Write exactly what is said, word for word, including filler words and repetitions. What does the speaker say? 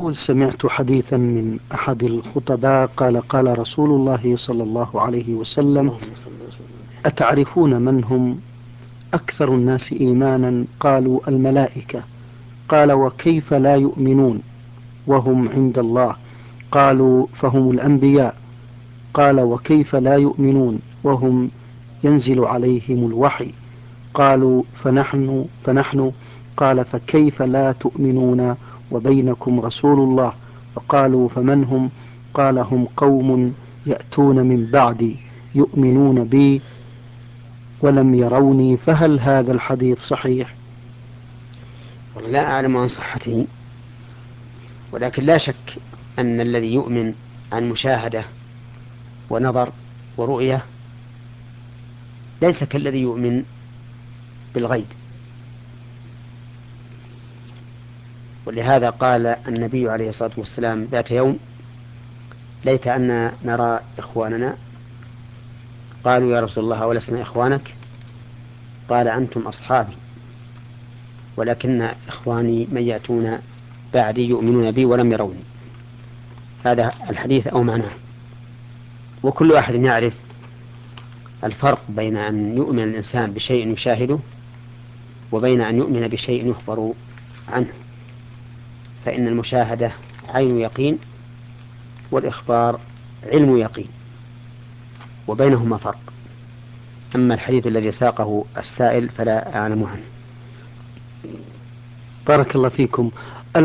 يقول: سمعت حديثا من أحد الخطباء قال: قال رسول الله صلى الله عليه وسلم: أتعرفون من هم أكثر الناس إيمانا؟ قالوا: الملائكة. قال: وكيف لا يؤمنون وهم عند الله؟ قالوا: فهم الأنبياء. قال: وكيف لا يؤمنون وهم ينزل عليهم الوحي؟ قالوا: فنحن فنحن قال: فكيف لا تؤمنون وبينكم رسول الله؟ فقالوا: فمن هم؟ قال: هم قوم يأتون من بعدي يؤمنون بي ولم يروني. فهل هذا الحديث صحيح؟ لا أعلم عن صحته، ولكن لا شك أن الذي يؤمن عن مشاهدة ونظر ورؤية ليس كالذي يؤمن بالغيب. ولهذا قال النبي عليه الصلاة والسلام ذات يوم: ليت أن نرى إخواننا. قالوا: يا رسول الله ولسنا إخوانك؟ قال: أنتم أصحابي، ولكن إخواني من يأتون بعدي يؤمنون بي ولم يروني. هذا الحديث أو معناه. وكل واحد يعرف الفرق بين أن يؤمن الإنسان بشيء يشاهده وبين أن يؤمن بشيء يخبر عنه. فإن المشاهدة عين يقين، والإخبار علم يقين، وبينهما فرق. أما الحديث الذي ساقه السائل فلا أعلم عنه. بارك الله فيكم.